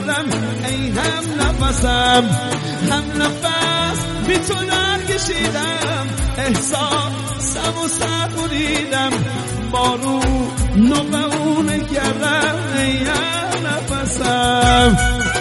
ای هم نفسم، هم نفس بی تو نکشیدم، احساسم و سبوریدم، بارون و بهونه کردم، ای هم نفسم.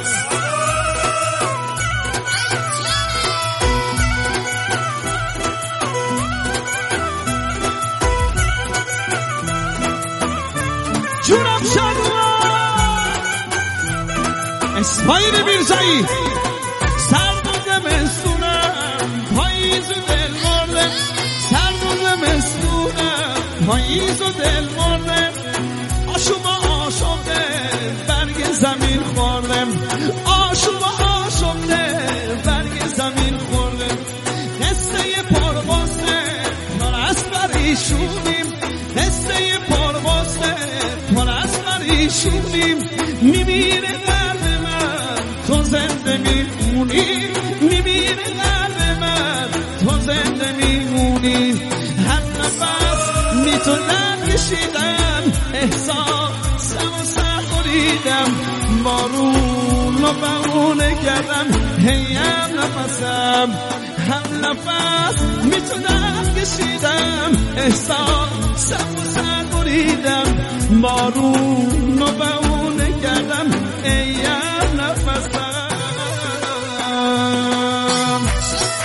جونم شادوان اسماعیل میرزایی، سرد و زمستونم، پاییز و دل مردم، سرد و زمستونم، پاییز و دل مردم، آشوب آشفته برگ زمین خوردم، آشوب آشفته برگ زمین خوردم، قصه پرباسته پر از پریشونیم، قصه پرباسته پر از پریشونیم، میمیره قلب من تو زنده میمونی، میمیره قلب من تو زنده میمونی، هر نفس تو نکشیدم، احساسم و سبوریدم، بارون و بهونه کردم، هی هم نفسم، هم نفس تو نکشیدم، احساسم و سبوریدم، بارون و بهونه کردم، ای هم نفسم.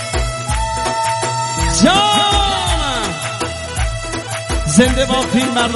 جانم زنده باد فیلم